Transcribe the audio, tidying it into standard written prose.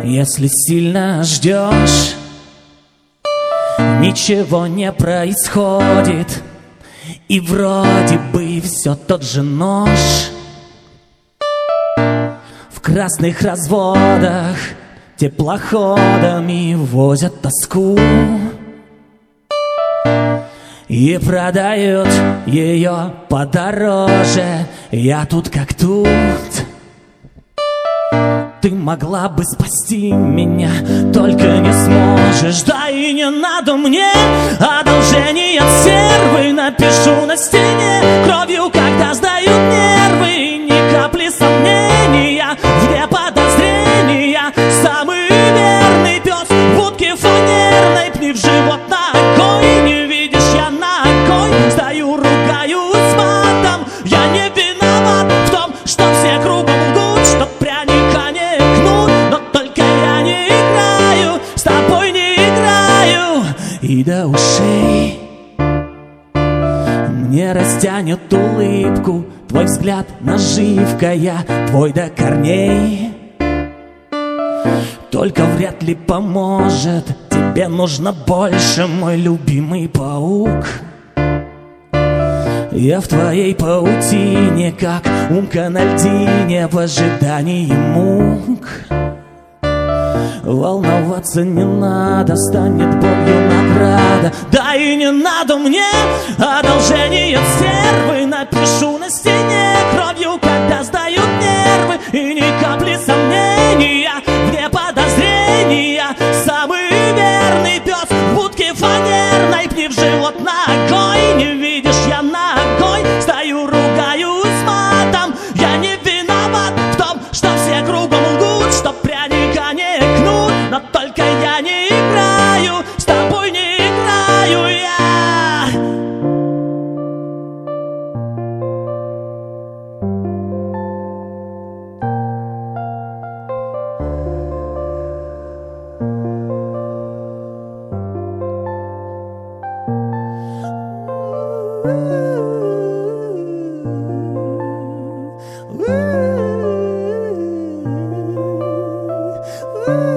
Если сильно ждешь, ничего не происходит, и вроде бы все тот же нож. В красных разводах теплоходами возят тоску и продают ее подороже. Я тут как тут. Ты могла бы спасти меня, только не сможешь. Да и не надо мне одолжение от сервы. Напишу на стене кровью, когда сдают нервы. Ни капли сомнения, вне подозрения. Самый верный пес в будке фанерной. Пни в живот ногой, не видишь, я ногой стою, ругаюсь матом. Я не виноват в том, что все кругом лгут, что пряника не гнут. Но только я не играю, с тобой не играю. И до ушей мне растянет улыбку твой взгляд, наживка, я твой до корней. Только вряд ли поможет, тебе нужно больше, мой любимый паук. Я в твоей паутине, как умка на льдине, в ожидании мук. Волноваться не надо, станет болью награда. Да и не надо мне одолжение от сервы. Напишу на стене кровью, когда сдают нервы. И ни капли сомнения, вне подозрения. Самый верный пес в будке фанерной. Пни в живот ногой, не видишь, я ногой стою, ругаюсь матом. Я не виноват в том, что все кругом лгут, что пряника не гнут. Но только я не играю, с тобой не играю я. Ooh.